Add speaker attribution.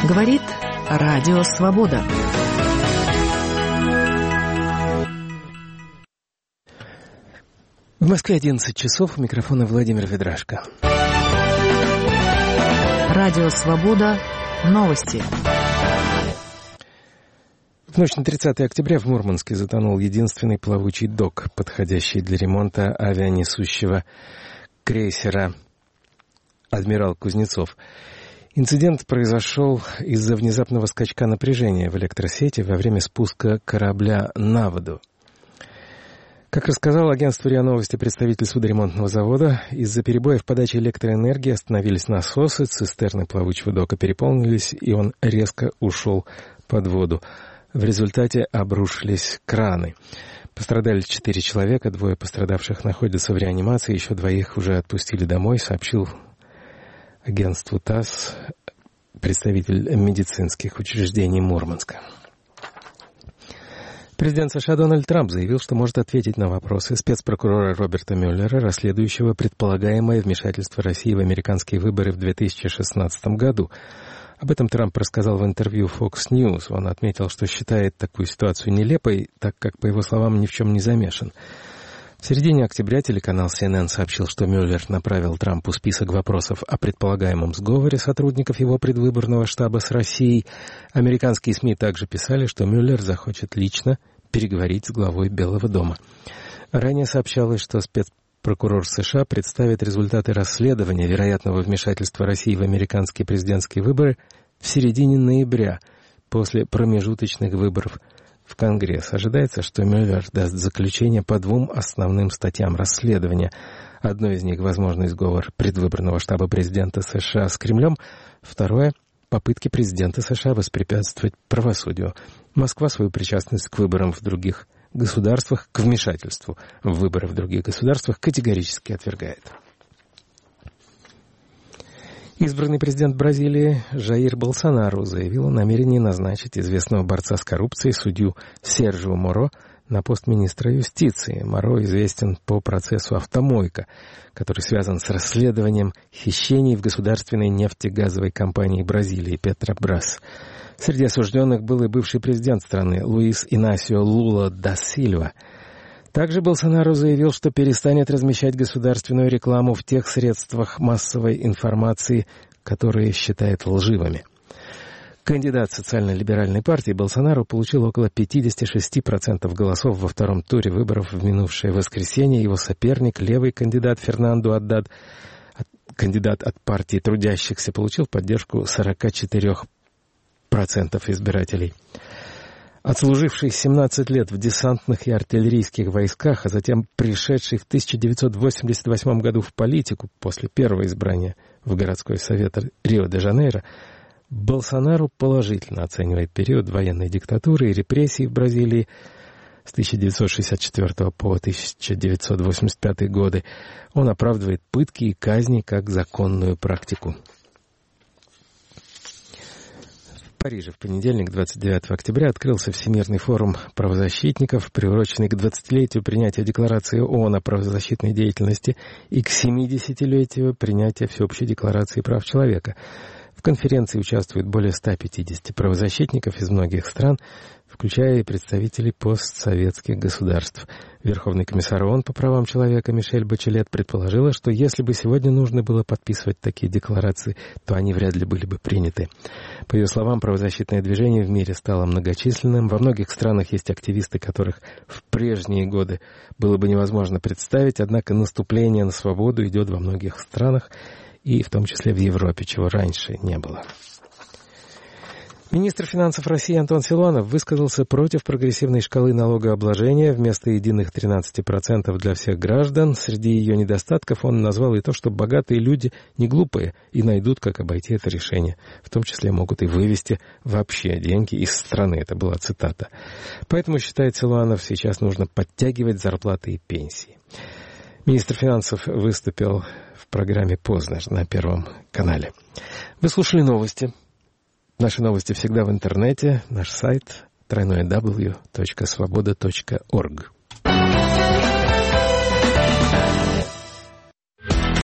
Speaker 1: Говорит Радио Свобода.
Speaker 2: В Москве 11 часов. У микрофона Владимир Ведрашко.
Speaker 1: Радио Свобода. Новости.
Speaker 2: В ночь на 30 октября в Мурманске затонул единственный плавучий док, подходящий для ремонта авианесущего крейсера «Адмирал Кузнецов». Инцидент произошел из-за внезапного скачка напряжения в электросети во время спуска корабля на воду. Как рассказал агентству РИА Новости представитель судоремонтного завода, из-за перебоя в подаче электроэнергии остановились насосы, цистерны плавучего дока переполнились, и он резко ушел под воду. В результате обрушились краны. Пострадали 4 человека, 2 пострадавших находятся в реанимации, еще 2 уже отпустили домой, сообщил агентству ТАСС представитель медицинских учреждений Мурманска. Президент США Дональд Трамп заявил, что может ответить на вопросы спецпрокурора Роберта Мюллера, расследующего предполагаемое вмешательство России в американские выборы в 2016 году. Об этом Трамп рассказал в интервью Fox News. Он отметил, что считает такую ситуацию нелепой, так как, по его словам, ни в чем не замешан. В середине октября телеканал CNN сообщил, что Мюллер направил Трампу список вопросов о предполагаемом сговоре сотрудников его предвыборного штаба с Россией. Американские СМИ также писали, что Мюллер захочет лично переговорить с главой Белого дома. Ранее сообщалось, что спецпрокурор США представит результаты расследования вероятного вмешательства России в американские президентские выборы в середине ноября, после промежуточных выборов в Конгресс. Ожидается, что Мюллер даст заключение по 2 основным статьям расследования. Одной из них — возможный сговор предвыборного штаба президента США с Кремлем. Второе — попытки президента США воспрепятствовать правосудию. Москва свою причастность к выборам в других государствах, к вмешательству в выборы в других государствах категорически отвергает. Избранный президент Бразилии Жаир Болсонару заявил о намерении назначить известного борца с коррупцией судью Серджио Моро на пост министра юстиции. Моро известен по процессу «Автомойка», который связан с расследованием хищений в государственной нефтегазовой компании Бразилии «Петробрас». Среди осужденных был и бывший президент страны Луис Инасио Лула да Сильва. Также Болсонару заявил, что перестанет размещать государственную рекламу в тех средствах массовой информации, которые считает лживыми. Кандидат социально-либеральной партии Болсонару получил около 56% голосов во втором туре выборов в минувшее воскресенье. Его соперник, левый кандидат Фернандо Аддад, кандидат от партии трудящихся, получил поддержку 44% избирателей. Отслуживший 17 лет в десантных и артиллерийских войсках, а затем пришедший в 1988 году в политику после первого избрания в городской совет Рио-де-Жанейро, Болсонару положительно оценивает период военной диктатуры и репрессий в Бразилии с 1964 по 1985 годы. Он оправдывает пытки и казни как законную практику. В Париже в понедельник, 29 октября, открылся Всемирный форум правозащитников, приуроченный к 20-летию принятия Декларации ООН о правозащитной деятельности и к 70-летию принятия Всеобщей декларации прав человека. В конференции участвует более 150 правозащитников из многих стран, включая и представителей постсоветских государств. Верховный комиссар ООН по правам человека Мишель Бачелет предположила, что если бы сегодня нужно было подписывать такие декларации, то они вряд ли были бы приняты. По ее словам, правозащитное движение в мире стало многочисленным. Во многих странах есть активисты, которых в прежние годы было бы невозможно представить, однако наступление на свободу идет во многих странах, и в том числе в Европе, чего раньше не было. Министр финансов России Антон Силуанов высказался против прогрессивной шкалы налогообложения вместо единых 13% для всех граждан. Среди ее недостатков он назвал и то, что богатые люди не глупые и найдут, как обойти это решение. В том числе могут и вывести вообще деньги из страны. Это была цитата. Поэтому, считает Силуанов, сейчас нужно подтягивать зарплаты и пенсии. Министр финансов выступил в программе «Познер» на Первом канале. Вы слушали новости. Наши новости всегда в интернете. Наш сайт www.svoboda.org.